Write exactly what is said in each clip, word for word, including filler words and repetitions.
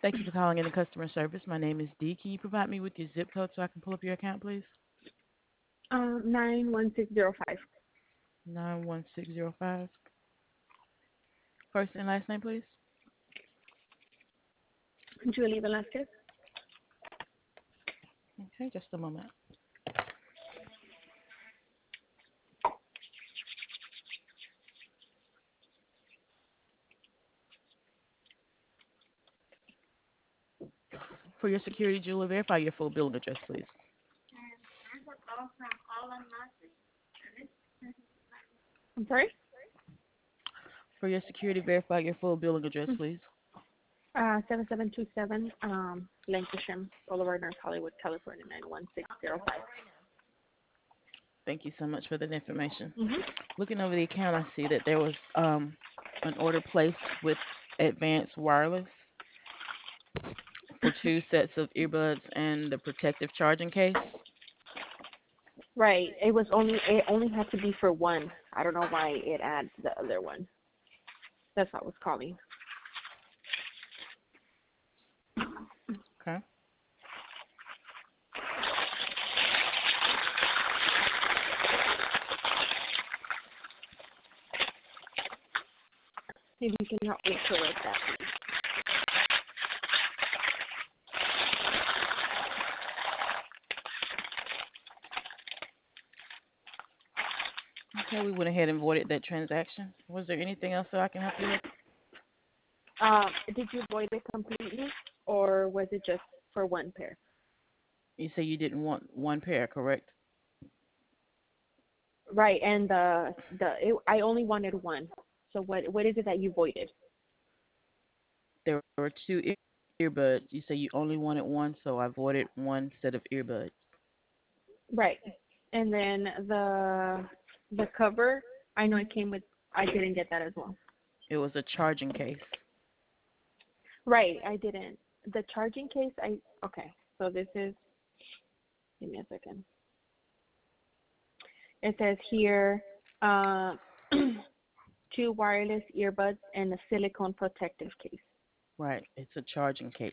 Thank you for calling in the customer service. My name is Dee. Can you provide me with your zip code so I can pull up your account, please? Um, nine one six zero five. nine one six zero five. First and last name, please. Julie Velasquez. Okay, just a moment. For your security, Julie, verify your full billing address, please. I'm sorry. For your security, verify your full billing address, please. Uh, seven seven two seven, um, Lancashire Boulevard, North Hollywood, California, nine one six zero five. Thank you so much for that information. Mm-hmm. Looking over the account, I see that there was um, an order placed with Advanced Wireless for two sets of earbuds and the protective charging case. Right. It was only it only had to be for one. I don't know why it adds the other one. That's what I was calling. Okay. Maybe you can help me correct that. Okay, we went ahead and voided that transaction. Was there anything else that I can help you with? Um, did you void it completely, or was it just for one pair? You say you didn't want one pair, correct? Right. And the the it, I only wanted one. So what what is it that you voided? There were two ear- earbuds. You say you only wanted one, so I voided one set of earbuds. Right. And then the the cover, I know it came with. I didn't get that as well. It was a charging case. Right. I didn't. The charging case. I okay. So this is. Give me a second. It says here, uh, two wireless earbuds and a silicone protective case Right. It's a charging case.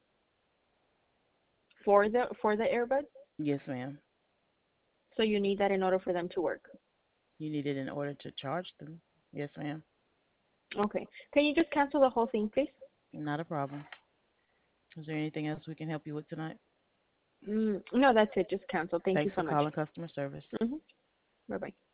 for the for the earbuds. Yes, ma'am. So you need that in order for them to work. You need it in order to charge them. Yes, ma'am. Okay. Can you just cancel the whole thing, please? Not a problem. Is there anything else we can help you with tonight? Mm, no, that's it. Just cancel. Thank you Thanks so for much. calling customer service. Mm-hmm. Bye bye.